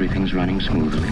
everything's running smoothly.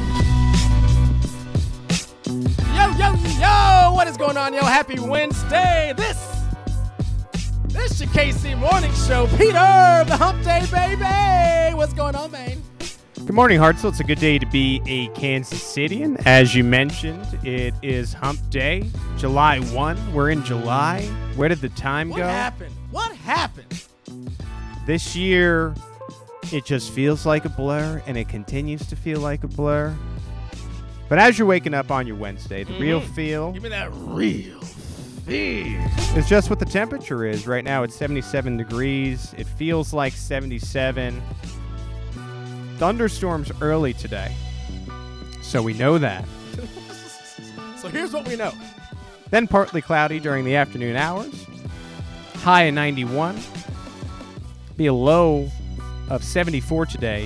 Yo, what is going on, yo? Happy Wednesday. This is your KC Morning Show. Peter, the hump day, baby. What's going on, man? Good morning, Hartzell. It's a good day to be a Kansas Citian. As you mentioned, it is hump day, July 1. We're in July. Where did the time go? What happened? This year, it just feels like a blur, and it continues to feel like a blur. But as you're waking up on your Wednesday, the real feel... Give me that real feel. Is just what the temperature is. Right now, it's 77 degrees. It feels like 77. Thunderstorms early today. So we know that. So here's what we know. Then partly cloudy during the afternoon hours. High of 91. Be a low of 74 today.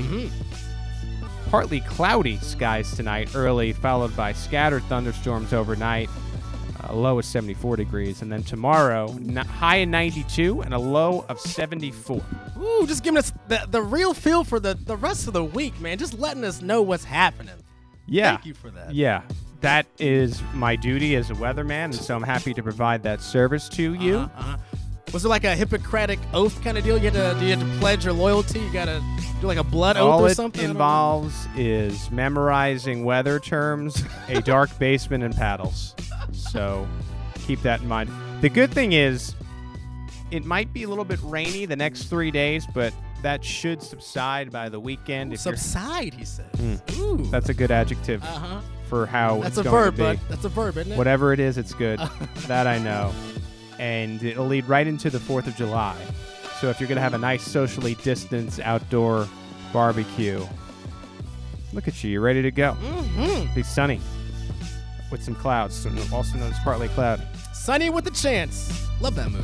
Partly cloudy skies tonight early, followed by scattered thunderstorms overnight. A low of 74 degrees. And then tomorrow, high of 92 and a low of 74. Ooh, just giving us the real feel for the rest of the week, man. Just letting us know what's happening. Yeah. Thank you for that. Yeah. That is my duty as a weatherman, and so I'm happy to provide that service to you. Was it like a Hippocratic oath kind of deal? Do you had to pledge your loyalty? You got to do like a blood oath or something? All it involves is memorizing weather terms, a dark basement, and paddles. So keep that in mind. The good thing is it might be a little bit rainy the next 3 days, but that should subside by the weekend. Ooh, subside, he says. Ooh. That's a good adjective for how That's it's a going verb, to be. bud. That's a verb, isn't it? Whatever it is, it's good. That I know. And it'll lead right into the 4th of July. So if you're going to have a nice socially distanced outdoor barbecue, look at you. You're ready to go. Be sunny with some clouds, also known as partly cloudy. Sunny with a Chance. Love that movie.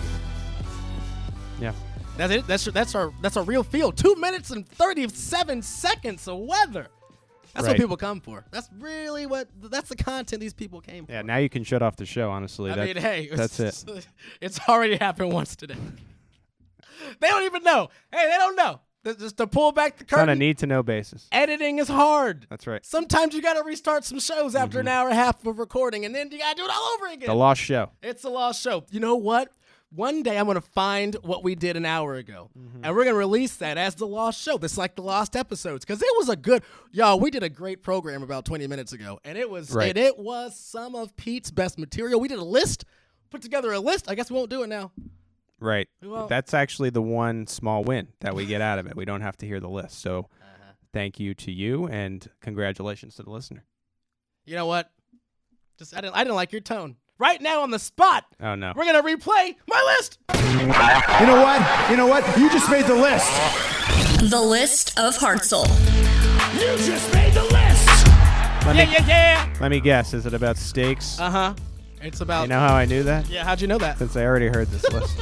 Yeah. That's it. That's our real feel. 2 minutes and 37 seconds of weather. That's what people come for. That's really that's the content these people came for. Yeah, now you can shut off the show, honestly. I mean, hey. That's it. It's already happened once today. They don't even know. Hey, they don't know. Just to pull back the curtain. On a need-to-know basis. Editing is hard. That's right. Sometimes you got to restart some shows after an hour and a half of recording, and then you got to do it all over again. The lost show. It's a lost show. You know what? One day I'm going to find what we did an hour ago, and we're going to release that as the lost show. This like the lost episodes, because it was we did a great program about 20 minutes ago, and it was it was some of Pete's best material. We did put together a list. I guess we won't do it now. Right. That's actually the one small win that we get out of it. We don't have to hear the list. So thank you to you, and congratulations to the listener. You know what? I didn't like your tone. Right now on the spot. Oh, no. We're going to replay my list. You know what? You just made the list. The list of Hartzell. You just made the list. Yeah. Let me guess. Is it about steaks? It's about... You know how I knew that? Yeah, how'd you know that? Since I already heard this list.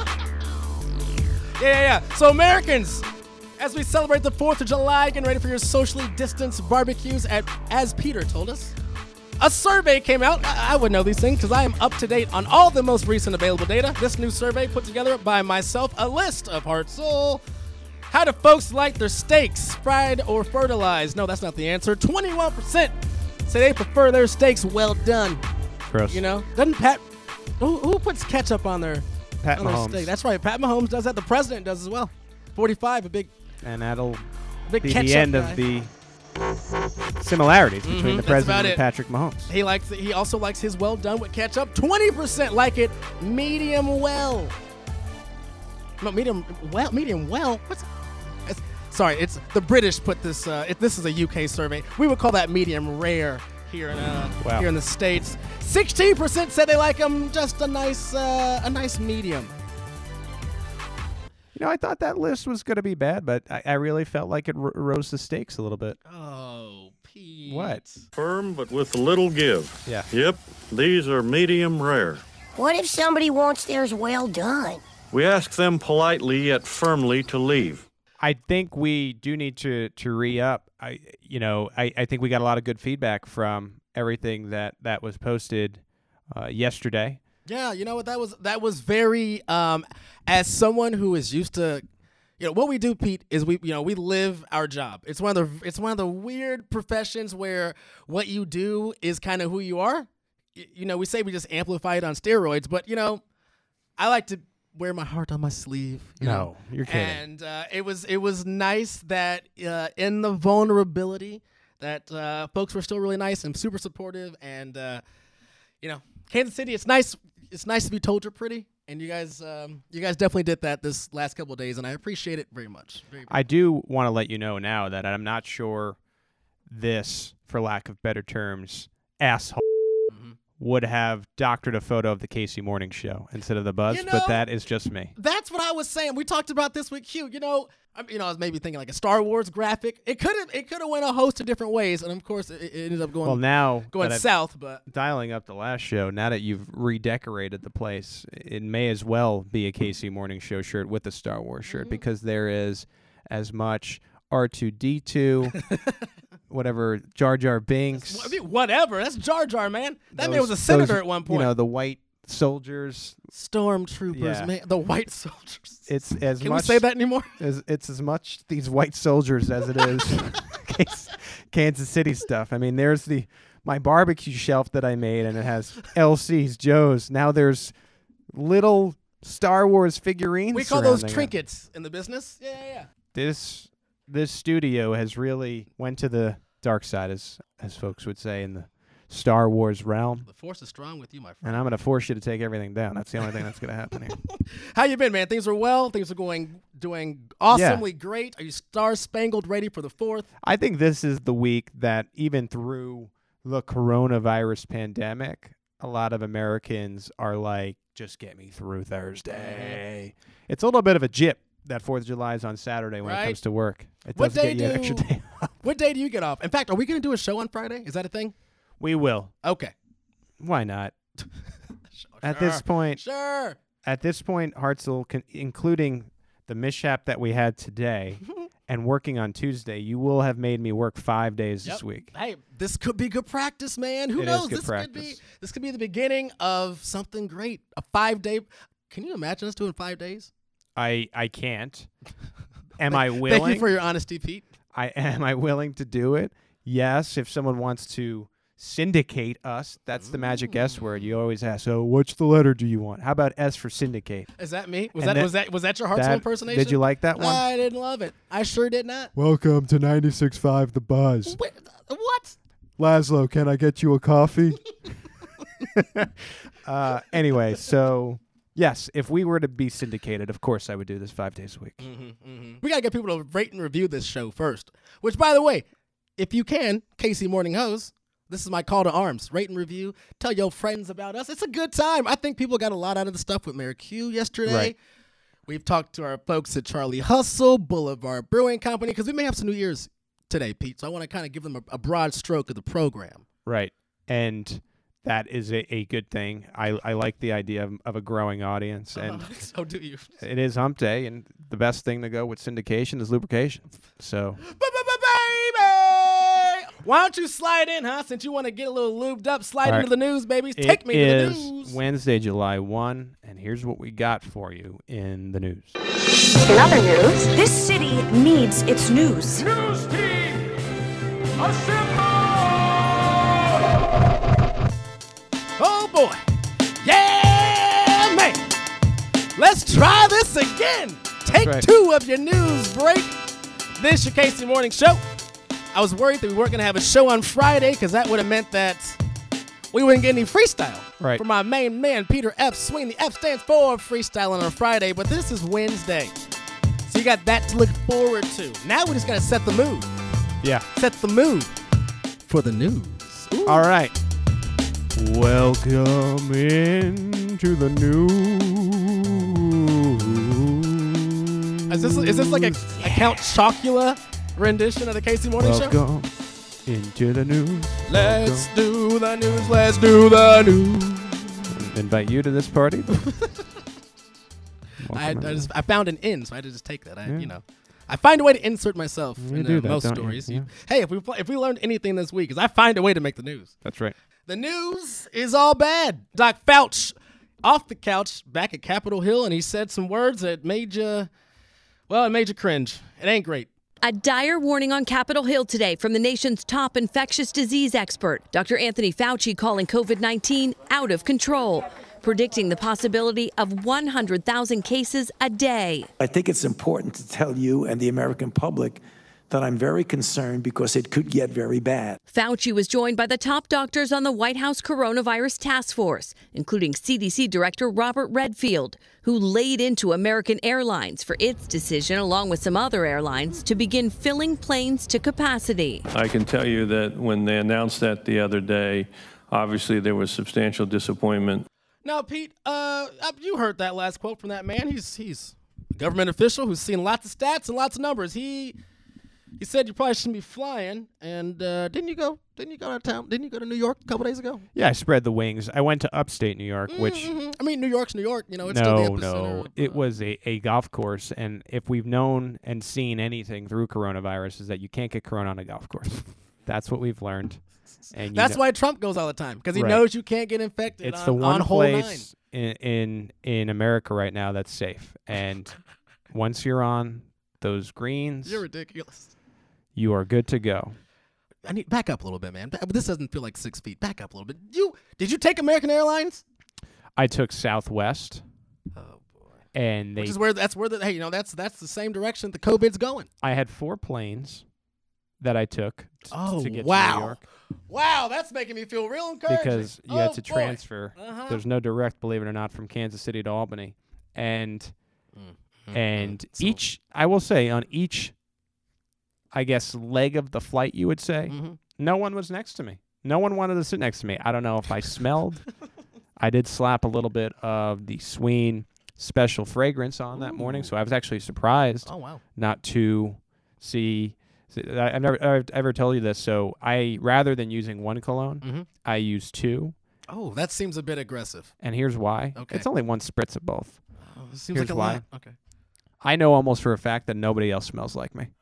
Yeah. So Americans, as we celebrate the 4th of July, getting ready for your socially distanced barbecues as Peter told us, a survey came out. I would know these things because I am up to date on all the most recent available data. This new survey put together by myself, a list of Hartzell. How do folks like their steaks, fried or fertilized? No, that's not the answer. 21% say they prefer their steaks well done. Gross. You know, doesn't Pat? Who puts ketchup on their Mahomes. steak? That's right. Pat Mahomes does that. The president does as well. 45, a big be ketchup the end guy. of the similarities between the president and Patrick Mahomes. He also likes his well done with ketchup. 20% like it medium well. No, medium well. Sorry, it's the British put this. This is a UK survey. We would call that medium rare here in the States. 16% said they like them just a nice medium. You know, I thought that list was going to be bad, but I really felt like it rose the stakes a little bit. Oh, Pete. What? Firm, but with a little give. Yeah. Yep, these are medium rare. What if somebody wants theirs well done? We ask them politely yet firmly to leave. I think we do need to re-up. I think we got a lot of good feedback from everything that was posted yesterday. Yeah, you know what, that was very as someone who is used to what we do, Pete, is we live our job. It's one of the weird professions where what you do is kind of who you are. We say we just amplify it on steroids, but I like to wear my heart on my sleeve. No, you're kidding. And it was nice that in the vulnerability that folks were still really nice and super supportive. And Kansas City, it's nice to be told you're pretty. And you guys definitely did that this last couple of days, and I appreciate it very much. I do want to let you know now that I'm not sure this, for lack of better terms, asshole would have doctored a photo of the Casey Morning Show instead of the Buzz, but that is just me. That's what I was saying. We talked about this with Q. I was maybe thinking like a Star Wars graphic. It could have went a host of different ways, and of course it ended up going south. But dialing up the last show, now that you've redecorated the place, it may as well be a Casey Morning Show shirt with a Star Wars shirt because there is as much R2-D2. Whatever, Jar Jar Binks. Whatever. That's Jar Jar, man. That man was a senator at one point. The white soldiers. Stormtroopers, man. The white soldiers. It's as Can much. we say that anymore? It's as much these white soldiers as it is Kansas City stuff. I mean, there's my barbecue shelf that I made, and it has LC's, Joe's. Now there's little Star Wars figurines. We call those trinkets in the business. Yeah. This studio has really went to the dark side, as folks would say, in the Star Wars realm. The force is strong with you, my friend. And I'm going to force you to take everything down. That's the only thing that's going to happen here. How you been, man? Things are well. Things are doing awesomely great. Are you star-spangled ready for the 4th? I think this is the week that even through the coronavirus pandemic, a lot of Americans are like, just get me through Thursday. It's a little bit of a jip. That 4th of July is on Saturday when it comes to work. It does get you an extra day off. What day do you get off? In fact, are we going to do a show on Friday? Is that a thing? We will. Okay. Why not? At this point, Hartzell, including the mishap that we had today and working on Tuesday, you will have made me work 5 days this week. Hey, this could be good practice, man. Who knows? This could be the beginning of something great. A 5-day. Can you imagine us doing 5 days? I can't. Am I willing? Thank you for your honesty, Pete. Am I willing to do it? Yes, if someone wants to syndicate us, that's the magic S word. You always ask, so which the letter do you want? How about S for syndicate? Is that me? Was that your Hartzell impersonation? Did you like that one? I didn't love it. I sure did not. Welcome to 96.5 The Buzz. Wait, what? Laszlo, can I get you a coffee? Anyway, so... Yes, if we were to be syndicated, of course I would do this 5 days a week. We got to get people to rate and review this show first. Which, by the way, if you can, Casey Morning Hose, this is my call to arms. Rate and review. Tell your friends about us. It's a good time. I think people got a lot out of the stuff with Mayor Q yesterday. Right. We've talked to our folks at Charlie Hustle, Boulevard Brewing Company, because we may have some New Year's today, Pete. So I want to kind of give them a broad stroke of the program. Right. And... that is a good thing. I like the idea of a growing audience. And so do you. It is hump day, and the best thing to go with syndication is lubrication. So, baby! Why don't you slide in, huh? Since you want to get a little lubed up, slide into the news, babies. Take me to the news. It is Wednesday, July 1, and here's what we got for you in the news. In other news, this city needs its news. News team, assemble! Oh, boy. Yeah, man. Let's try this again. Take 2 of your news break. This is your Casey Morning Show. I was worried that we weren't going to have a show on Friday because that would have meant that we wouldn't get any freestyle. Right. For my main man, Peter F. Swing. The F stands for freestyling on Friday, but this is Wednesday. So you got that to look forward to. Now we just got to set the mood. Yeah. Set the mood for the news. Ooh. All right. Welcome into the news. Is this like a Count Chocula rendition of the Casey Morning Show? Welcome into the news. Let's do the news. Let's do the news. Invite you to this party. I found an in, so I had to just take that. I find a way to insert myself in most stories. Yeah. Hey, if we learned anything this week, is I find a way to make the news. That's right. The news is all bad. Doc Fauci off the couch back at Capitol Hill, and he said some words that made you Well, it made you cringe. It ain't great. A dire warning on Capitol Hill today from the nation's top infectious disease expert, Dr. Anthony Fauci, calling COVID-19 out of control, predicting the possibility of 100,000 cases a day. I think it's important to tell you and the American public that I'm very concerned because it could get very bad. Fauci was joined by the top doctors on the White House coronavirus task force, including CDC Director Robert Redfield, who laid into American Airlines for its decision, along with some other airlines, to begin filling planes to capacity. I can tell you that when they announced that the other day, obviously there was substantial disappointment. Now, Pete, you heard that last quote from that man. He's a government official who's seen lots of stats and lots of numbers. He said you probably shouldn't be flying. And didn't you go out of town? Didn't you go to New York a couple days ago? Yeah, I spread the wings. I went to upstate New York, which... I mean, New York's New York. You know, it's still the epicenter. No. It was a golf course. And if we've known and seen anything through coronavirus is that you can't get corona on a golf course. That's what we've learned. And that's why Trump goes all the time, because he Right. knows you can't get infected. It's on, the one on hole place 9. in America right now that's safe. And once you're on those greens, You're ridiculous. you are good to go. I need back up a little bit, man. This doesn't feel like 6 feet. Back up a little bit. Did you take American Airlines? I took Southwest. Oh boy. And Which is where that's the same direction the COVID's going. I had 4 planes that I took to get wow. to New York. Wow, that's making me feel real encouraging. Because you had to boy. transfer. Uh-huh. There's no direct, believe it or not, from Kansas City to Albany. And I will say, on each, I guess, leg of the flight, you would say, no one was next to me. No one wanted to sit next to me. I don't know if I smelled. I did slap a little bit of the Sween special fragrance on that morning, so I was actually surprised not to see. I've never ever told you this, so rather than using one cologne, I use 2. Oh, that seems a bit aggressive. And here's why. Okay. It's only 1 spritz of both. Oh, it seems Here's like a why. lot. Okay. I know almost for a fact that nobody else smells like me.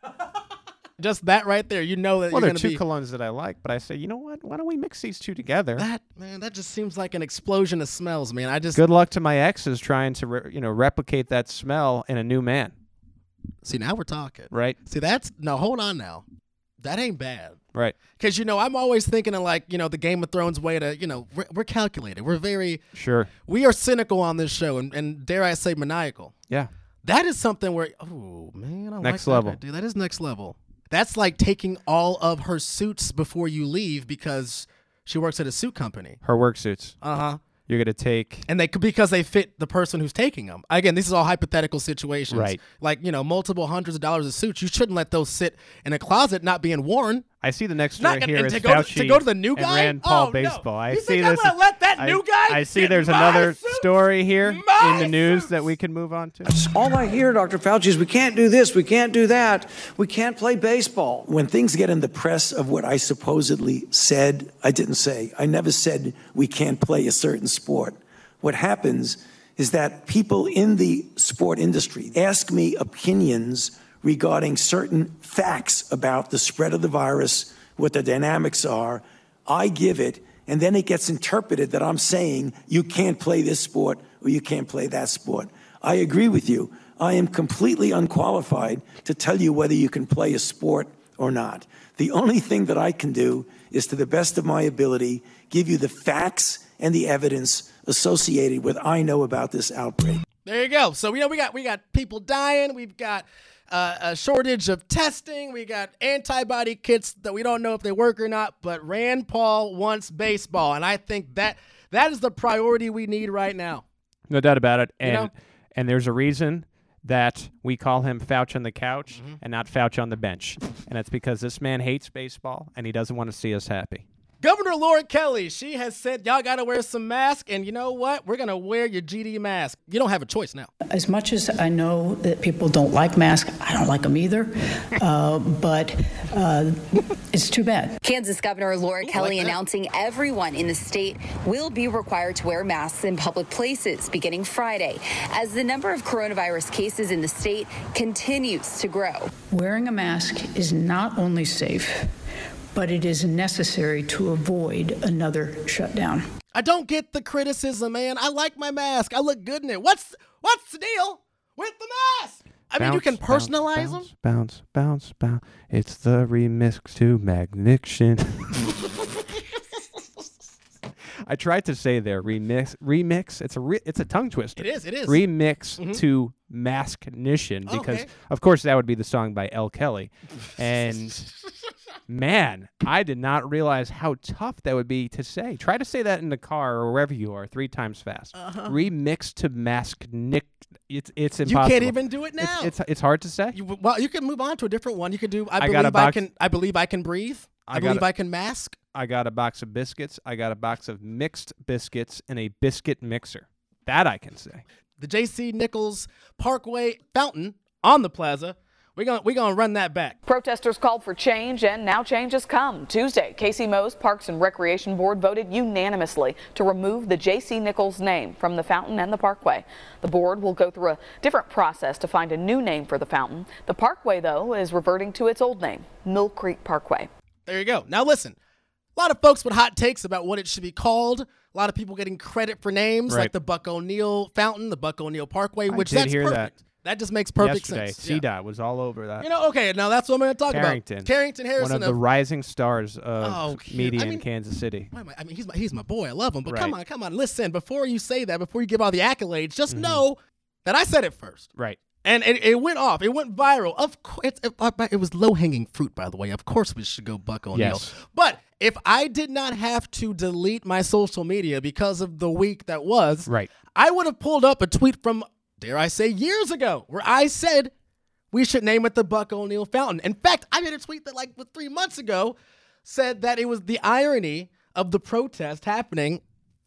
Just that right there, you know that Well, you're there are going to 2 colognes that I like, but I say, you know what? Why don't we mix these 2 together? That just seems like an explosion of smells, man. Good luck to my exes trying to replicate that smell in a new man. See, now we're talking. Right. See, hold on now. That ain't bad. Right. Because, I'm always thinking of the Game of Thrones way to, we're calculated. We're very... Sure. We are cynical on this show and dare I say maniacal. Yeah. That is something where, oh, man, I next like level. that. Dude, that is next level. That's like taking all of her suits before you leave because she works at a suit company. Her work suits. Uh-huh. You're going to take... And because they fit the person who's taking them. Again, this is all hypothetical situations. Right. Like, multiple hundreds of dollars of suits. You shouldn't let those sit in a closet not being worn. I see the next story here is to Fauci go to the new and guy? Rand Paul Oh, baseball. No. I You see think this. I'm gonna let that new guy I see get there's my another suit? story here My in the news suits? that we can move on to. All I hear, Dr. Fauci, is we can't do this, we can't do that, we can't play baseball. When things get in the press of what I supposedly said, I didn't say. I never said we can't play a certain sport. What happens is that people in the sport industry ask me opinions regarding certain facts about the spread of the virus, what the dynamics are. I give it, and then it gets interpreted that I'm saying you can't play this sport or you can't play that sport. I agree with you. I am completely unqualified to tell you whether you can play a sport or not. The only thing that I can do is, to the best of my ability, give you the facts and the evidence associated with I know about this outbreak. There you go. So we got people dying. We've got a shortage of testing. We got antibody kits that we don't know if they work or not. But Rand Paul wants baseball, and I think that is the priority we need right now. No doubt about it. And there's a reason that we call him Fauci on the couch and not Fauci on the bench. And it's because this man hates baseball, and he doesn't want to see us happy. Governor Laura Kelly, she has said, y'all got to wear some masks, and you know what? We're going to wear your GD mask. You don't have a choice now. As much as I know that people don't like masks, I don't like them either, but it's too bad. Kansas Governor Laura Kelly announcing everyone in the state will be required to wear masks in public places beginning Friday, as the number of coronavirus cases in the state continues to grow. Wearing a mask is not only safe, but it is necessary to avoid another shutdown. I don't get the criticism, man. I like my mask. I look good in it. What's the deal with the mask? I mean, you can personalize them. Bounce, bounce, bounce. It's the remix to Magniction. I tried to say there remix. It's a tongue twister. It is. Remix to Masknition because of course that would be the song by L. Kelly, and man, I did not realize how tough that would be to say. Try to say that in the car or wherever you are 3 times fast. Remix to Masknick. It's impossible. You can't even do it now. It's hard to say. You can move on to a different one. You could do I believe I can breathe. I believe I can mask. I got a box of biscuits. I got a box of mixed biscuits and a biscuit mixer. That I can say. The J.C. Nichols Parkway fountain on the plaza. We're gonna run that back. Protesters called for change, and now change has come. Tuesday, Casey Mo's Parks and Recreation Board voted unanimously to remove the J.C. Nichols name from the fountain and the parkway. The board will go through a different process to find a new name for the fountain. The parkway, though, is reverting to its old name, Mill Creek Parkway. There you go. Now listen, a lot of folks with hot takes about what it should be called. A lot of people getting credit for names like the Buck O'Neil Fountain, the Buck O'Neil Parkway, which that's perfect. That just makes perfect sense. CDOT was all over that. Okay, now that's what I'm going to talk about. Carrington Harrison. One of the rising stars of media in Kansas City. I mean, he's my boy. I love him. But come on. Listen, before you say that, before you give all the accolades, just know that I said it first. Right. And it went off. It went viral. Of course, it was low-hanging fruit, by the way. Of course we should go Buck O'Neil. Yes. But if I did not have to delete my social media because of the week that was, I would have pulled up a tweet from, dare I say, years ago, where I said we should name it the Buck O'Neil Fountain. In fact, I made a tweet that 3 months ago said that it was the irony of the protest happening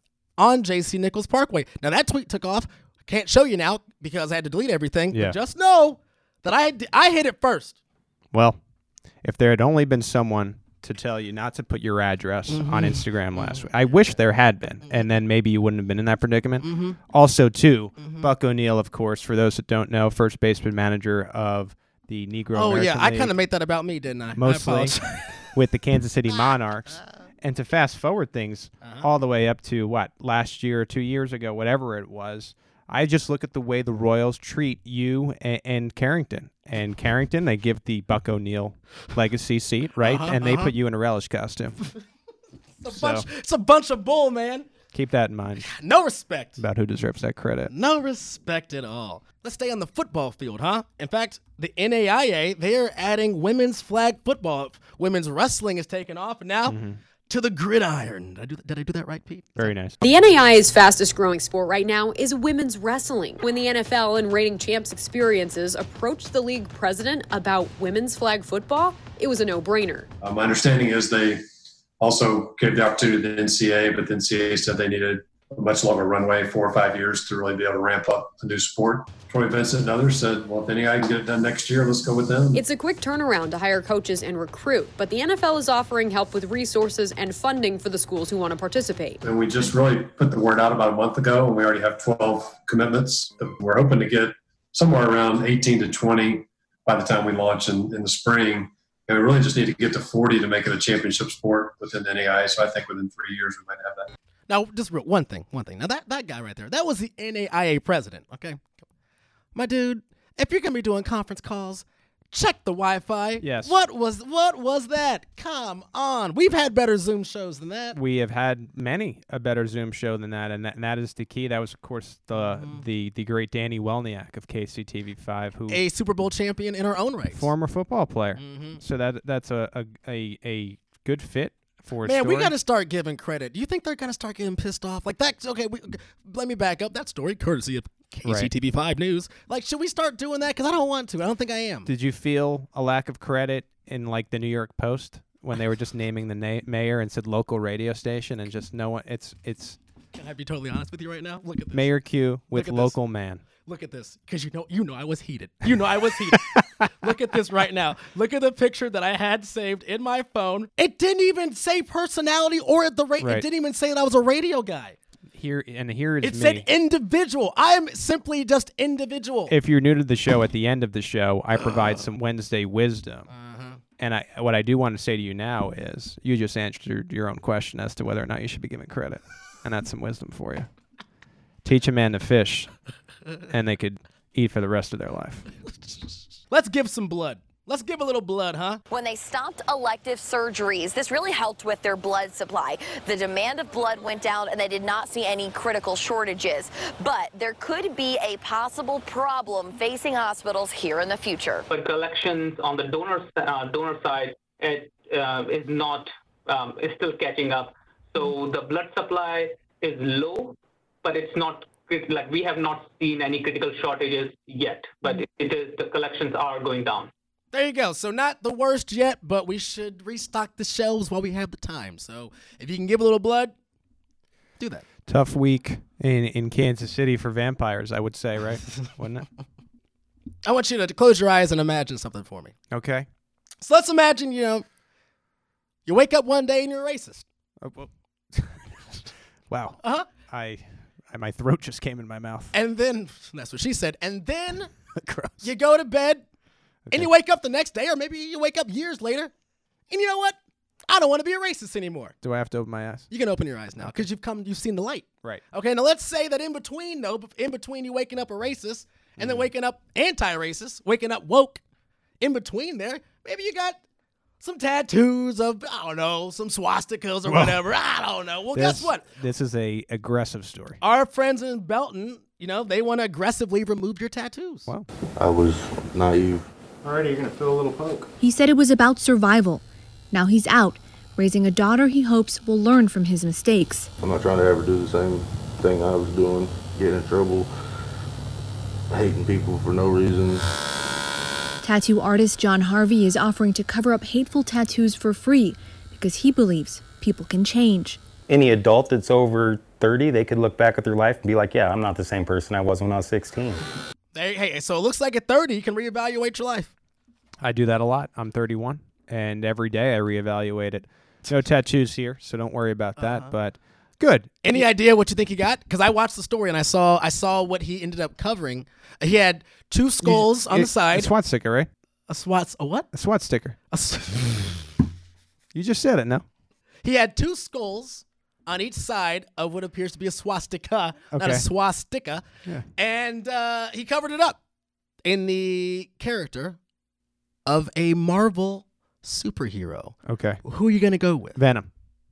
on J.C. Nichols Parkway. Now, that tweet took off. I can't show you now because I had to delete everything. Yeah. But just know that I hit it first. Well, if there had only been someone to tell you not to put your address on Instagram last week. I wish there had been, and then maybe you wouldn't have been in that predicament. Also, too, Buck O'Neil, of course, for those that don't know, first baseman manager of the Negro American League. I kind of made that about me, didn't I? Mostly with the Kansas City Monarchs. And to fast forward things all the way up to, last year or 2 years ago, whatever it was, I just look at the way the Royals treat you and Carrington. And Carrington, they give the Buck O'Neil legacy seat, right? And they put you in a relish costume. It's a bunch of bull, man. Keep that in mind. No respect. About who deserves that credit. No respect at all. Let's stay on the football field, huh? In fact, the NAIA, they're adding women's flag football. Women's wrestling is taking off now. To the gridiron. Did I do that right, Pete? Very nice. The NAIA's fastest growing sport right now is women's wrestling. When the NFL and Reigning Champs Experiences approached the league president about women's flag football, it was a no-brainer. My understanding is they also gave the opportunity to the NCAA, but the NCAA said they needed a much longer runway, 4 or 5 years, to really be able to ramp up a new sport. Troy Vincent and others said, well, if any I can get it done next year, let's go with them. It's a quick turnaround to hire coaches and recruit, but the NFL is offering help with resources and funding for the schools who want to participate. And we just really put the word out about a month ago, and we already have 12 commitments. We're hoping to get somewhere around 18 to 20 by the time we launch in the spring. And we really just need to get to 40 to make it a championship sport within NAIA. So I think within 3 years we might have that. Now, just one thing. Now, that guy right there, that was the NAIA president, okay? My dude, if you're going to be doing conference calls, check the Wi-Fi. Yes. What was that? Come on. We've had better Zoom shows than that. We have had a better Zoom show than that, and that is the key. That was, of course, the great Danny Welniak of KCTV5, who a Super Bowl champion in our own right. Former football player. So that's a good fit. Man, we got to start giving credit. Do you think they're going to start getting pissed off? That's okay. Let me back up that story, courtesy of KCTV5 News. Should we start doing that? Because I don't want to. I don't think I am. Did you feel a lack of credit in the New York Post when they were just naming the mayor and said local radio station and just no one? It's. Can I be totally honest with you right now? Look at this. Mayor Q with local man. Look at this, because you know I was heated. Look at this right now. Look at the picture that I had saved in my phone. It didn't even say personality or at the rate. It didn't even say that I was a radio guy. Here is me. It said individual. I am simply just individual. If you're new to the show, at the end of the show, I provide some Wednesday wisdom. And what I do want to say to you now is you just answered your own question as to whether or not you should be given credit. And that's some wisdom for you. Teach a man to fish, and they could eat for the rest of their life. Let's give some blood. Let's give a little blood, huh? When they stopped elective surgeries, this really helped with their blood supply. The demand of blood went down and they did not see any critical shortages. But there could be a possible problem facing hospitals here in the future. But collections on the donor side is still catching up. So the blood supply is low, but it's not like we have not seen any critical shortages yet. But the collections are going down. There you go. So not the worst yet, but we should restock the shelves while we have the time. So if you can give a little blood, do that. Tough week in Kansas City for vampires, I would say, right? Wouldn't it? I want you to close your eyes and imagine something for me. Okay. So let's imagine, you wake up one day and you're a racist. Wow. Uh-huh. My throat just came in my mouth. And then, that's what she said, and then you go to bed. Okay. And you wake up the next day, or maybe you wake up years later, and you know what? I don't want to be a racist anymore. Do I have to open my eyes? You can open your eyes now because you've seen the light. Right. Okay, now let's say that in between you waking up a racist and then waking up anti-racist, waking up woke, in between there, maybe you got some tattoos of, I don't know, some swastikas or whatever. I don't know. Well, guess what? This is a aggressive story. Our friends in Belton, they want to aggressively remove your tattoos. Wow. I was naive. Alrighty, you're going to feel a little poke. He said it was about survival. Now he's out, raising a daughter he hopes will learn from his mistakes. I'm not trying to ever do the same thing I was doing, getting in trouble, hating people for no reason. Tattoo artist John Harvey is offering to cover up hateful tattoos for free because he believes people can change. Any adult that's over 30, they could look back at their life and be like, yeah, I'm not the same person I was when I was 16. Hey, so it looks like at 30, you can reevaluate your life. I do that a lot. I'm 31, and every day I reevaluate it. No tattoos here, so don't worry about that, but good. Any idea what you think he got? Because I watched the story, and I saw what he ended up covering. He had 2 skulls on the side. A SWAT sticker, right? A what? A SWAT sticker. You just said it, no? He had 2 skulls on each side of what appears to be a swastika, not a swastika. Yeah. And he covered it up in the character of a Marvel superhero. Okay. Who are you going to go with? Venom.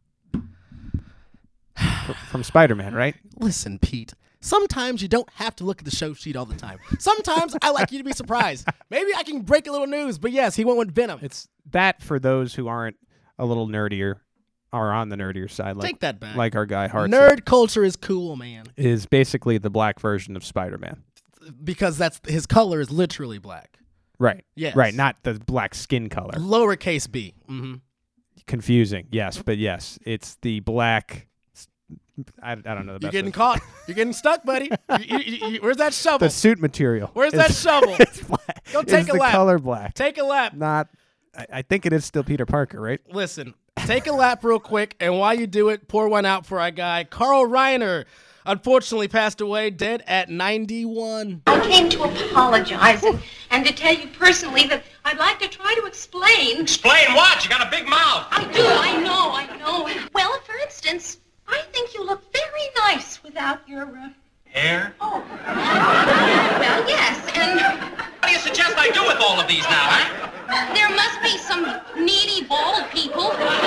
From Spider-Man, right? Listen, Pete. Sometimes you don't have to look at the show sheet all the time. Sometimes I like you to be surprised. Maybe I can break a little news, but yes, he went with Venom. It's that for those who aren't a little nerdier. Are on the nerdier side. Take that back. Like our guy Hart. Nerd culture is cool, man. Is basically the black version of Spider-Man. Because his color is literally black. Right. Yes. Right, not the black skin color. Lowercase b. Mm-hmm. Confusing, yes, but yes. It's the black... I don't know the best. You're getting caught. You're getting stuck, buddy. Where's that shovel? The suit material. Where's that shovel? It's black. Go take a lap. The color black. Take a lap. Not... I think it is still Peter Parker, right? Listen, take a lap real quick, and while you do it, pour one out for our guy, Carl Reiner. Unfortunately passed away, dead at 91. I came to apologize and to tell you personally that I'd like to try to explain. Explain what? You got a big mouth. I do, I know. Well, for instance, I think you look very nice without your... Hair? Oh. Well, yes, and... What do you suggest I do with all of these now, huh? There must be some needy bald people.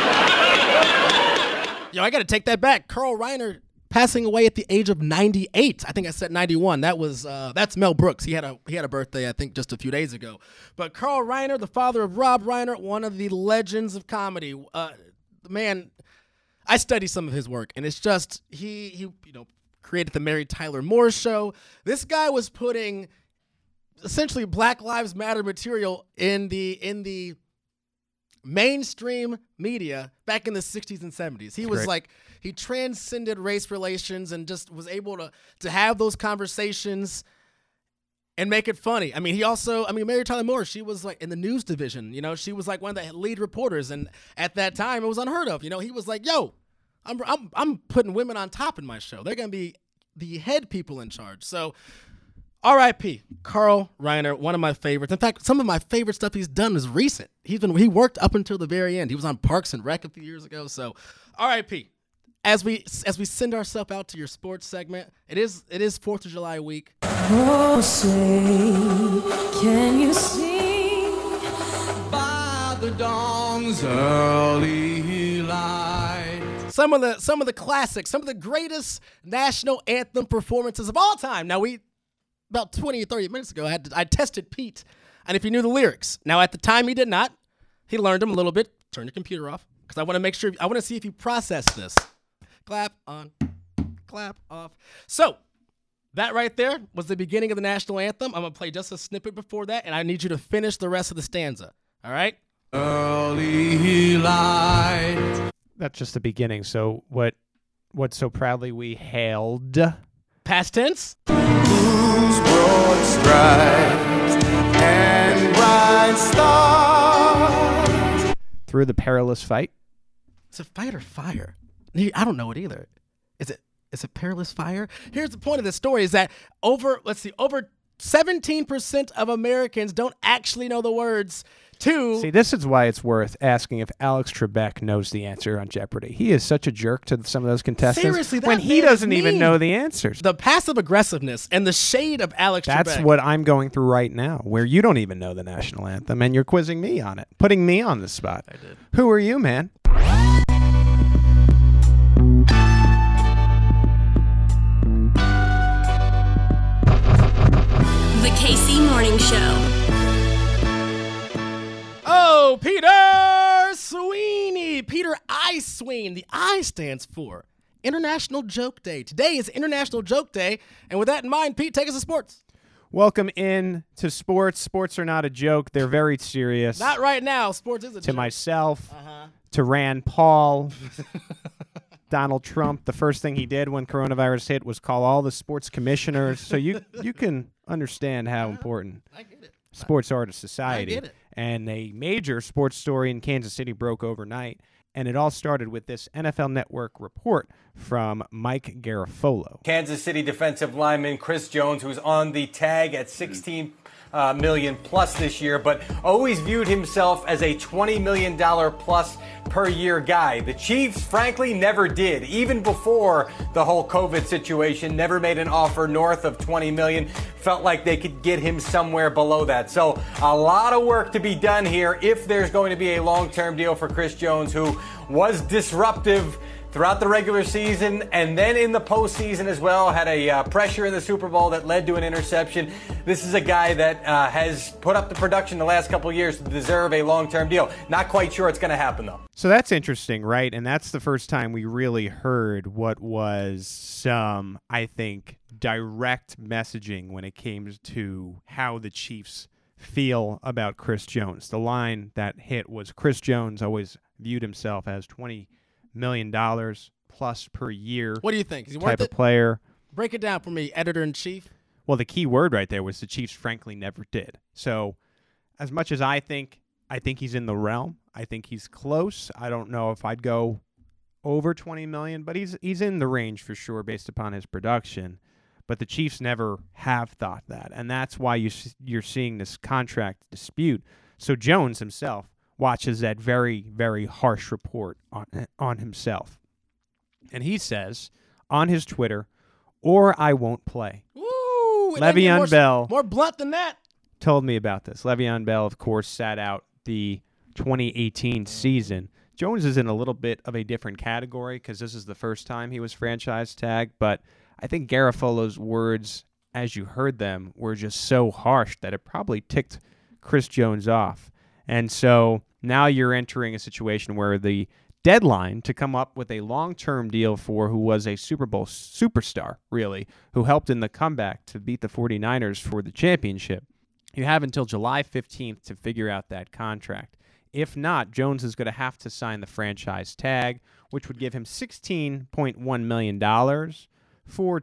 Yo, I got to take that back. Carl Reiner passing away at the age of 98. I think I said 91. That's Mel Brooks. He had a birthday, I think, just a few days ago. But Carl Reiner, the father of Rob Reiner, one of the legends of comedy. Man, I study some of his work, and it's just he created the Mary Tyler Moore Show. This guy was putting essentially Black Lives Matter material in the mainstream media back in the 60s and 70s. He was like, he transcended race relations and just was able to have those conversations and make it funny. I mean, Mary Tyler Moore, she was like in the news division, she was like one of the lead reporters. And at that time it was unheard of. He was like, yo, I'm putting women on top in my show. They're going to be the head people in charge. So R.I.P. Carl Reiner, one of my favorites. In fact, some of my favorite stuff he's done is recent. He worked up until the very end. He was on Parks and Rec a few years ago. So R.I.P. as we send ourselves out to your sports segment, it is 4th of July week. Oh, say, can you sing by the dawn's early light? Some of the classics, some of the greatest national anthem performances of all time. Now, about 20 or 30 minutes ago, I tested Pete, and if he knew the lyrics. Now, at the time, he did not. He learned them a little bit. Turn the computer off, because I want to see if you process this. Clap on, clap off. So, that right there was the beginning of the national anthem. I'm going to play just a snippet before that, and I need you to finish the rest of the stanza. All right? Early light. That's just the beginning. So what so proudly we hailed. Past tense. Whose broad stripes and bright stars. Through the perilous fight. Is it fight or fire? I don't know it either. Is it perilous fire? Here's the point of this story is that over 17% of Americans don't actually know the words to... See, this is why it's worth asking if Alex Trebek knows the answer on Jeopardy. He is such a jerk to some of those contestants. Seriously, that when he man doesn't is even mean. know the answers. The passive aggressiveness and the shade of Alex Trebek. That's what I'm going through right now, where you don't even know the national anthem, and you're quizzing me on it, putting me on the spot. I did. Who are you, man? The KC Morning Show. Oh, Peter Sweeney. Peter I. Sween. The I stands for International Joke Day. Today is International Joke Day. And with that in mind, Pete, take us to sports. Welcome in to sports. Sports are not a joke. They're very serious. Not right now. Sports is a joke. To myself, to Rand Paul, Donald Trump. The first thing he did when coronavirus hit was call all the sports commissioners. So you can understand how important sports are to society. I get it. And a major sports story in Kansas City broke overnight. And it all started with this NFL Network report from Mike Garafolo. Kansas City defensive lineman Chris Jones, who's on the tag at $16 million plus this year, but always viewed himself as a $20 million plus per year guy. The Chiefs, frankly, never did. Even before the whole COVID situation, never made an offer north of $20 million. Felt like they could get him somewhere below that. So a lot of work to be done here if there's going to be a long-term deal for Chris Jones, who was disruptive throughout the regular season and then in the postseason as well. Had a pressure in the Super Bowl that led to an interception. This is a guy that has put up the production the last couple of years to deserve a long-term deal. Not quite sure it's going to happen, though. So that's interesting, right? And that's the first time we really heard what was some, I think, direct messaging when it came to how the Chiefs feel about Chris Jones. The line that hit was Chris Jones always viewed himself as $20 million plus per year. What do you think? Is he type worth of it? player. Break it down for me, editor-in-chief. Well, the key word right there was the Chiefs frankly never did. So as much as I think he's in the realm. I think he's close. I don't know if I'd go over $20 million, but he's in the range for sure based upon his production. But the Chiefs never have thought that, and that's why you're seeing this contract dispute. So Jones himself watches that very, very harsh report on himself. And he says on his Twitter, "Or I won't play." Ooh, Le'Veon Bell. More blunt than that. Told me about this. Le'Veon Bell, of course, sat out the 2018 season. Jones is in a little bit of a different category because this is the first time he was franchise tagged, but I think Garafolo's words, as you heard them, were just so harsh that it probably ticked Chris Jones off. And so now you're entering a situation where the deadline to come up with a long-term deal for who was a Super Bowl superstar, really, who helped in the comeback to beat the 49ers for the championship. You have until July 15th to figure out that contract. If not, Jones is going to have to sign the franchise tag, which would give him $16.1 million for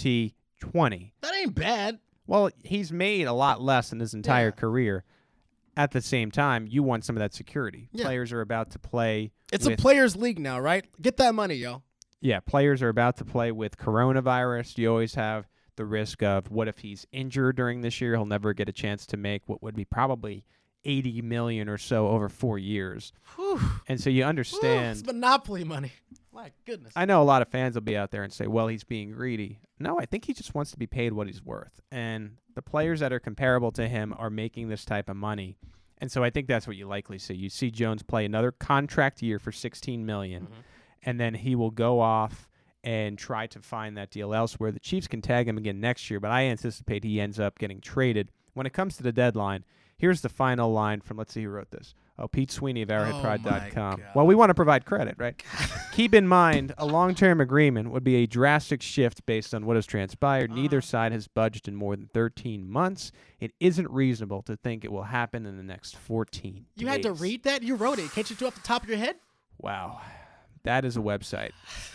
2020. That ain't bad. Well, he's made a lot less in his entire career. At the same time, you want some of that security. Yeah. Players are about to play. It's a players' league now, right? Get that money, yo. Yeah, players are about to play with coronavirus. You always have the risk of what if he's injured during this year? He'll never get a chance to make what would be probably $80 million or so over 4 years. Whew. And so you understand. It's monopoly money. My goodness. I know a lot of fans will be out there and say, well, he's being greedy. No, I think he just wants to be paid what he's worth. And the players that are comparable to him are making this type of money. And so I think that's what you likely see. You see Jones play another contract year for $16 million, and then he will go off and try to find that deal elsewhere. The Chiefs can tag him again next year, but I anticipate he ends up getting traded. When it comes to the deadline, here's the final line from, let's see who wrote this. Oh, Pete Sweeney of ArrowheadPride.com. Well, we want to provide credit, right? Keep in mind, a long-term agreement would be a drastic shift based on what has transpired. Neither side has budged in more than 13 months. It isn't reasonable to think it will happen in the next 14 You days. had to read that? You wrote it. Can't you do it off the top of your head? Wow. That is a website.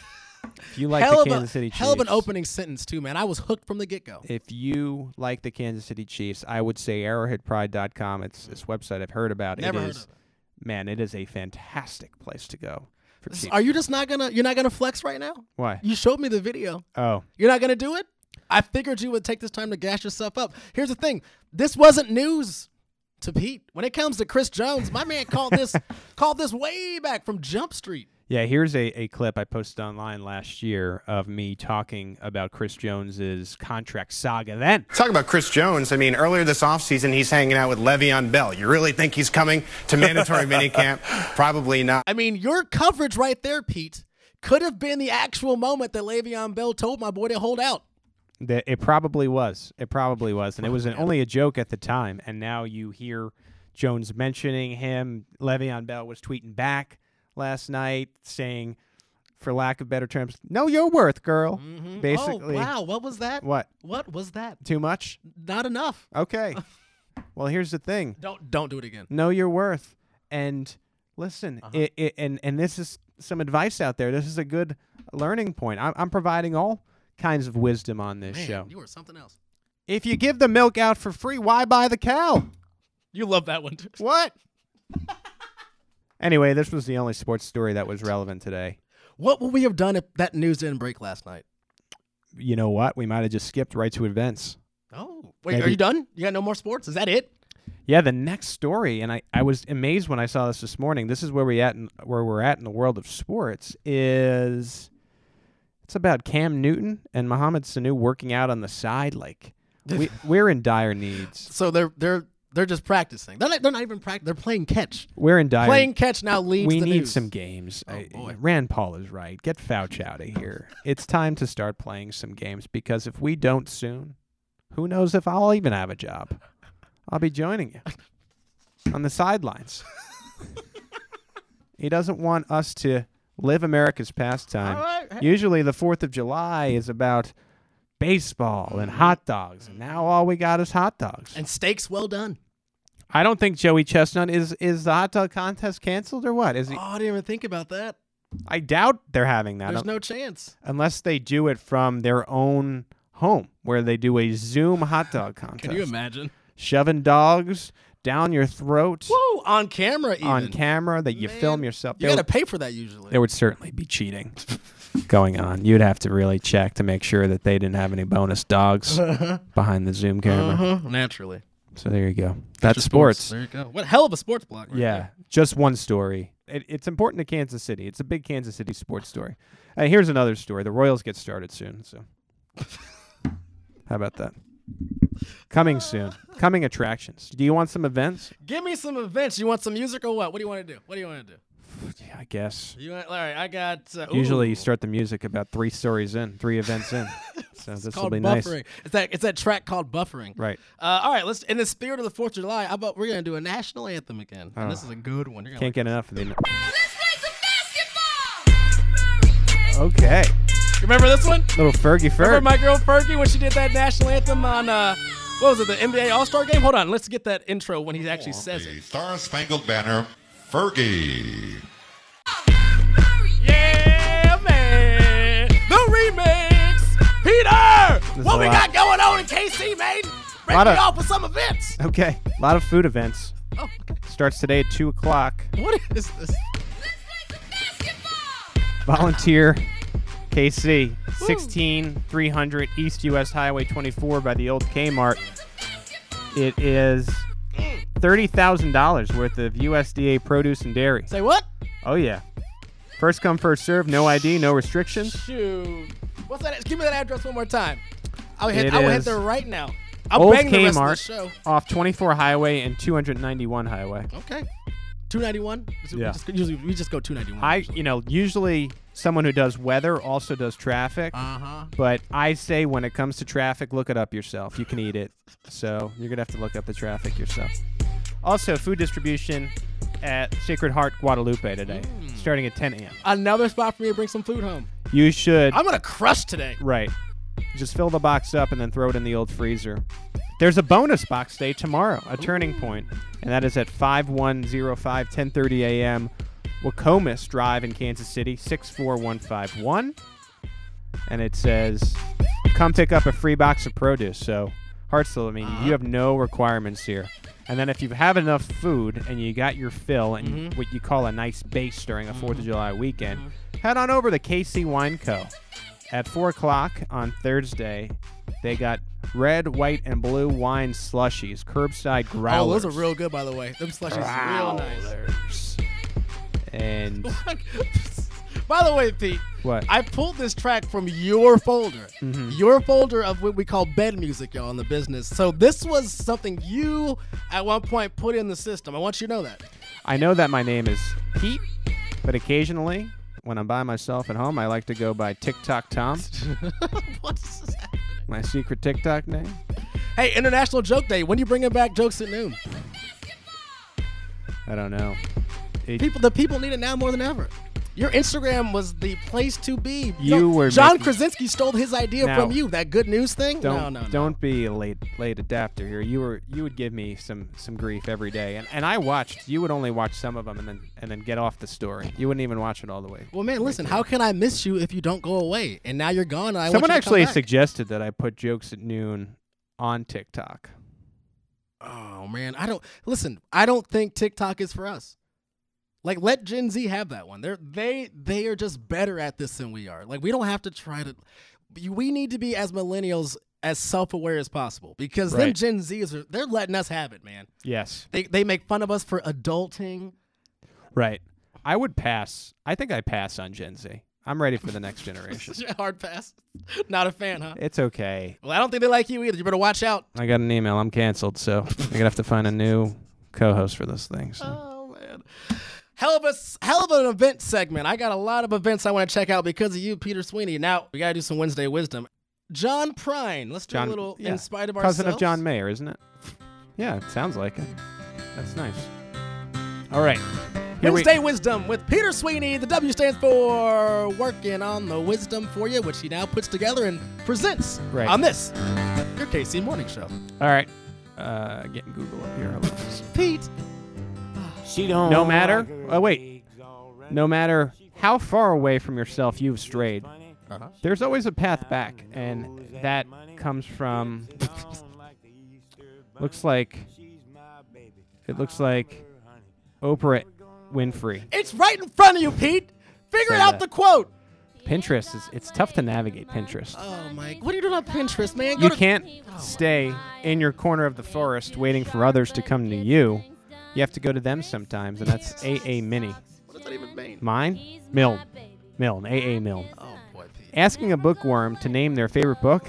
If you like hell the of Kansas City Chiefs. Hell of an opening sentence, too, man. I was hooked from the get-go. If you like the Kansas City Chiefs, I would say ArrowheadPride.com. It's this website I've heard about. Never heard of it. Man, it is a fantastic place to go for Chiefs. Are you just not gonna? You're not gonna flex right now? Why? You showed me the video. Oh. You're not gonna do it? I figured you would take this time to gas yourself up. Here's the thing: this wasn't news to Pete. When it comes to Chris Jones, my man called this way back from Jump Street. Yeah, here's a clip I posted online last year of me talking about Chris Jones's contract saga then. Talk about Chris Jones. I mean, earlier this offseason, he's hanging out with Le'Veon Bell. You really think he's coming to mandatory minicamp? Probably not. I mean, your coverage right there, Pete, could have been the actual moment that Le'Veon Bell told my boy to hold out. It probably was. It probably was. And it was only a joke at the time. And now you hear Jones mentioning him. Le'Veon Bell was tweeting back last night saying, for lack of better terms, know your worth, girl. Basically. Oh, wow. What was that? What? What was that? Too much? Not enough. Okay. Well, here's the thing. Don't do it again. Know your worth. And listen, and this is some advice out there. This is a good learning point. I'm providing all kinds of wisdom on this show. You were something else. If you give the milk out for free, why buy the cow? You love that one, too. What? Anyway, this was the only sports story that was relevant today. What would we have done if that news didn't break last night? You know what? We might have just skipped right to events. Oh. Wait, are you done? You got no more sports? Is that it? Yeah, the next story, and I was amazed when I saw this morning. This is where we're at in the world of sports. It's about Cam Newton and Mohamed Sanu working out on the side. Like we're in dire needs. So they're just practicing. They're not even practicing. They're playing catch. We're in dire. Playing catch now leads We the need news. some games. Oh, boy. Rand Paul is right. Get Fouch out of here. It's time to start playing some games because if we don't soon, who knows if I'll even have a job. I'll be joining you on the sidelines. He doesn't want us to live America's pastime. All right. Hey. Usually the 4th of July is about baseball and hot dogs, and now all we got is hot dogs. And steaks well done. I don't think Joey Chestnut is the hot dog contest canceled or what? Is he? Oh, I didn't even think about that. I doubt they're having that. There's no chance. Unless they do it from their own home, where they do a Zoom hot dog contest. Can you imagine? Shoving dogs down your throat. Whoa, on camera even. On camera that you film yourself. You got to pay for that usually. There would certainly be cheating going on. You'd have to really check to make sure that they didn't have any bonus dogs behind the Zoom camera. Naturally. So there you go. That's sports. There you go. What hell of a sports block right there. Just one story. It's important to Kansas City. It's a big Kansas City sports story. Here's another story. The Royals get started soon. So how about that? Coming soon. Coming attractions. Do you want some events? Give me some events. You want some music or what? What do you want to do? What do you want to do? Yeah, I guess. All right, I got... Usually you start the music about 3 stories in, 3 events in. So this will be buffering. nice. It's that track called Buffering. Right. All right, let's. In the spirit of the 4th of July, how about we're going to do a national anthem again? And Oh. this is a good one. You're gonna Can't like get enough of the... Okay. You remember this one? Little Fergie Ferg. Remember my girl Fergie when she did that national anthem on, what was it, the NBA All-Star Game? Hold on, let's get that intro when he actually says it. Star-Spangled Banner, Fergie. Yeah, man. The remix. Peter, what we got going on in KC, man? Break me off with some events. Okay. A lot of food events. Oh, okay. Starts today at 2 o'clock. What is this? Volunteer KC, 16300 East US Highway 24 by the old Kmart. It is $30,000 worth of USDA produce and dairy. Say what? Oh, yeah. First come, first serve. No ID, no restrictions. Shoot. What's that? Give me that address one more time. I will It head is there right now. I'm Old banging the rest of the Kmart show. off 24 Highway and 291 Highway. Okay. 291? Yeah. We just go 291. Usually someone who does weather also does traffic. Uh-huh. But I say when it comes to traffic, look it up yourself. You can eat it. So you're going to have to look up the traffic yourself. Also, food distribution at Sacred Heart Guadalupe today, starting at 10 a.m. Another spot for me to bring some food home. You should. I'm going to crush today. Right. Just fill the box up and then throw it in the old freezer. There's a bonus box day tomorrow, a turning point, and that is at 5105, 10:30 a.m. Wacomas Drive in Kansas City, 64151. And it says, come pick up a free box of produce. So, Hartsel, I mean, you have no requirements here. And then if you have enough food and you got your fill and what you call a nice base during a 4th of July weekend, head on over to KC Wine Co. At 4 o'clock on Thursday, they got red, white, and blue wine slushies, curbside growlers. Oh, those are real good, by the way. Them slushies are real nice. And by the way, Pete, what? I pulled this track from your folder. Your folder of what we call bed music, y'all, in the business. So this was something you, at one point, put in the system. I want you to know that. I know that my name is Pete, but occasionally, when I'm by myself at home, I like to go by TikTok Tom. What's this happening? My secret TikTok name. Hey, International Joke Day. When are you bringing back Jokes at Noon? I don't know. The people need it now more than ever. Your Instagram was the place to be. John Krasinski stole his idea from you. That good news thing. Don't be a late adapter here. You would give me some grief every day, and I watched. You would only watch some of them and then get off the story. You wouldn't even watch it all the way. Well, man, listen. How can I miss you if you don't go away? And now you're gone. And Someone want you to actually come back. suggested that I put Jokes at Noon on TikTok. Oh man, I don't think TikTok is for us. Like, let Gen Z have that one. They are just better at this than we are. Like, we don't have to try to. We need to be, as millennials, as self-aware as possible, because them Gen Zs they're letting us have it, man. Yes. They make fun of us for adulting. Right. I would pass. I think I pass on Gen Z. I'm ready for the next generation. Hard pass. Not a fan, huh? It's okay. Well, I don't think they like you either. You better watch out. I got an email. I'm canceled, so I'm going to have to find a new co-host for this thing. So. Oh, man. Hell of an event segment. I got a lot of events I want to check out because of you, Peter Sweeney. Now, we got to do some Wednesday Wisdom. John Prine. Let's do a little in spite of ourselves. Cousin of John Mayer, isn't it? Yeah, it sounds like it. That's nice. All right. Wednesday Wisdom with Peter Sweeney. The W stands for working on the wisdom for you, which he now puts together and presents on this, your KC Morning Show. All right. Getting Google up here. Pete. No matter. Oh, wait. No matter how far away from yourself you've strayed, there's always a path back, and that comes from. It looks like Oprah Winfrey. It's right in front of you, Pete. Figure out the quote. Pinterest it's tough to navigate Pinterest. Oh my! What are you doing on Pinterest, man? You can't stay in your corner of the forest waiting for others to come to you. You have to go to them sometimes, and that's AA Mini. What does that even mean? Mine? Milne. AA Milne. Oh, boy, Pete. Asking a bookworm to name their favorite book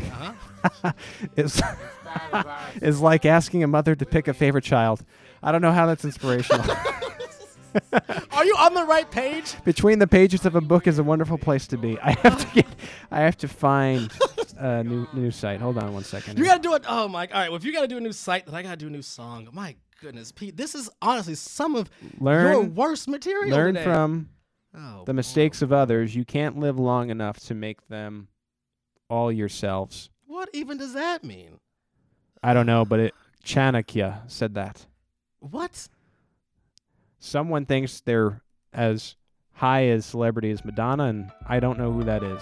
is like asking a mother to pick a favorite child. I don't know how that's inspirational. Are you on the right page? Between the pages of a book is a wonderful place to be. I have to find a new site. Hold on one second. You got to do it. Oh, my. All right. Well, if you got to do a new site, then I got to do a new song. My goodness, Pete. This is honestly some of your worst material Learn today. from the mistakes of others. You can't live long enough to make them all yourselves. What even does that mean? I don't know, but Chanakya said that. What? Someone thinks they're as high as celebrity as Madonna, and I don't know who that is.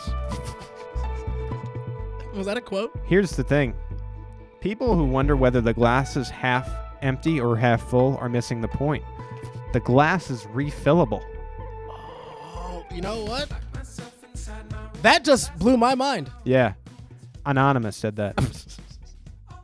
Was that a quote? Here's the thing. People who wonder whether the glass is half empty or half full are missing the point. The glass is refillable. Oh, you know what? That just blew my mind. Yeah. Anonymous said that.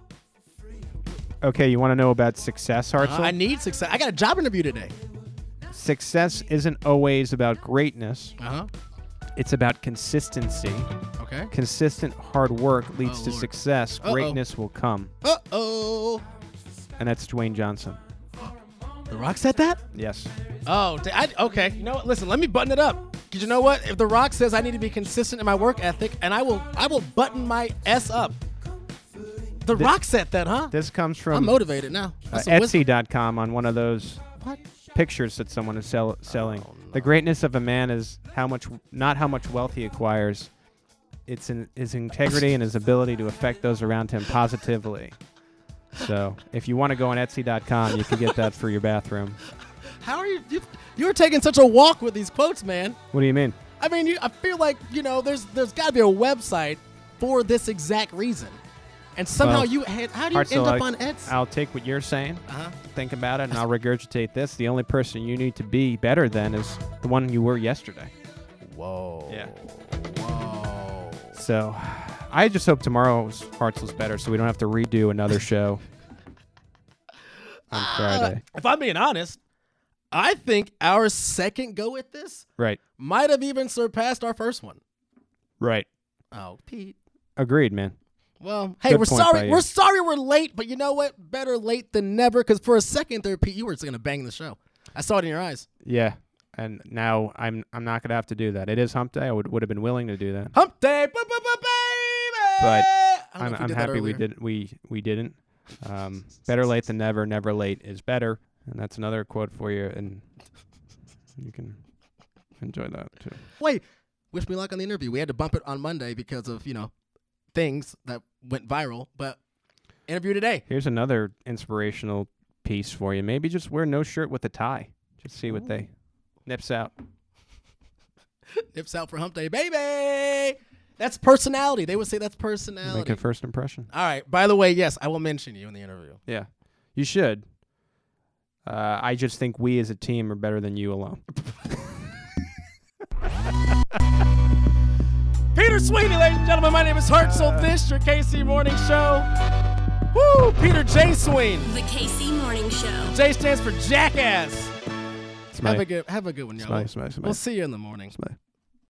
Okay, you want to know about success, Hartzell? I need success. I got a job interview today. success isn't always about greatness. Uh-huh. It's about consistency. Okay. Consistent hard work leads to Lord. success. Uh-oh. Greatness will come. Uh-oh. And that's Dwayne Johnson. The Rock said that? Yes. Oh, okay. You know what? Listen, let me button it up. Because you know what? If The Rock says I need to be consistent in my work ethic, and I will button my S up. The Rock said that, huh? This comes from I'm motivated now. That's some wisdom. Etsy.com on one of those What? pictures that someone is selling. No. The greatness of a man is not how much wealth he acquires. It's in his integrity and his ability to affect those around him positively. So if you want to go on Etsy.com, you can get that for your bathroom. How are you? You're taking such a walk with these quotes, man. What do you mean? I mean, I feel like, there's got to be a website for this exact reason. And somehow how do you end up on Etsy? I'll take what you're saying, think about it, and I'll regurgitate this. The only person you need to be better than is the one you were yesterday. Whoa. Yeah. Whoa. So I just hope tomorrow's Hartzell's better so we don't have to redo another show on Friday. If I'm being honest, I think our second go at this Right. might have even surpassed our first one. Right. Oh, Pete. Agreed, man. Well, hey, Good we're point by sorry. you. We're sorry we're late, but you know what? Better late than never, because for a second there, Pete, you were just going to bang the show. I saw it in your eyes. Yeah. And now I'm not going to have to do that. It is hump day. I would have been willing to do that. Hump day, baby! But I don't know if I'm did that happy we earlier. did we didn't. Better late than never. Never late is better. And that's another quote for you, and you can enjoy that too. Wait, wish me luck on the interview. We had to bump it on Monday because of, things that went viral, but interview today. Here's another inspirational piece for you. Maybe just wear no shirt with a tie. Just see what they nips out. Nips out for hump day, baby. That's personality. They would say that's personality. Make a first impression. All right. By the way, yes, I will mention you in the interview. Yeah, you should. I just think we as a team are better than you alone. Peter Sweeney, ladies and gentlemen. My name is Hartzell. This your KC Morning Show. Woo! Peter J. Sweeney. The KC Morning Show. J stands for jackass. Smite. Have a good one, y'all. Smite. We'll see you in the morning. Smite.